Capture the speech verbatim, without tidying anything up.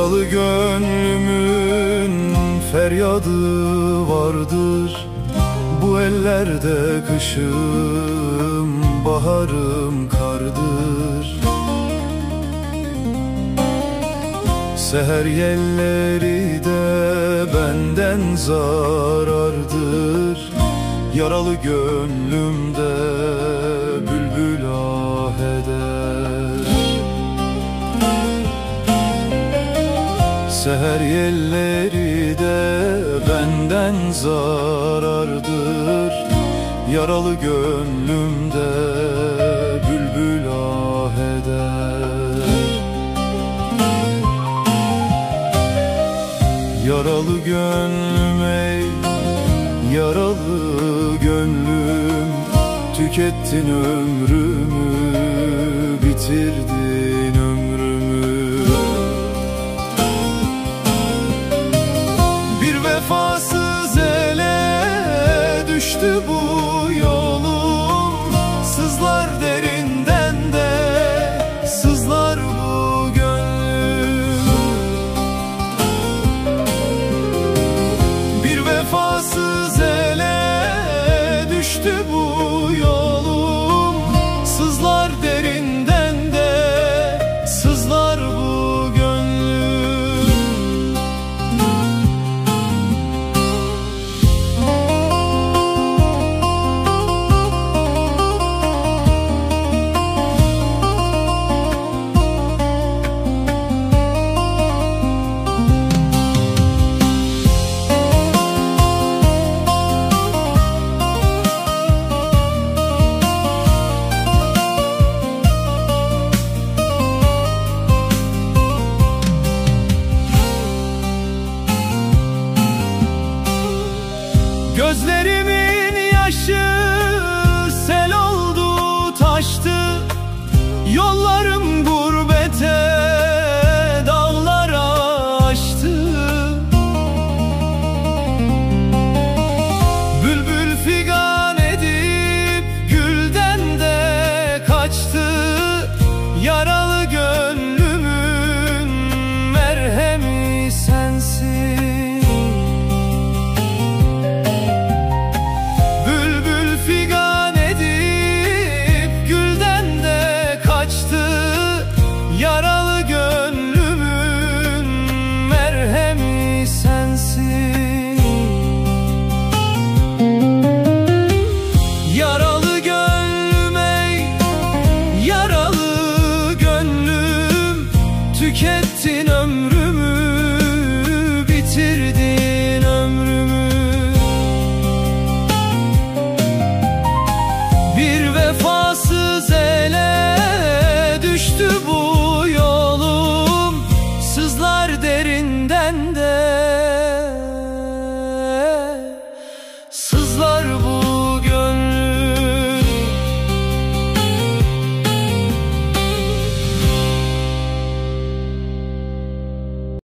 Yaralı gönlümün feryadı vardır. Bu ellerde kışım, baharım kardır. Seher yelleri de benden zarardır. Yaralı gönlümde bülbül ah eder. Seher yelleri de benden zarardır. Yaralı gönlümde bülbül ah eder. Yaralı gönlüm ey, yaralı gönlüm, tükettin ömrümü, bitirdin ömrümü. Bir vefasız ele düştü bu yolum, sızlar derinden de sızlar bu gönlüm. Bir vefasız ele düştü bu yolum,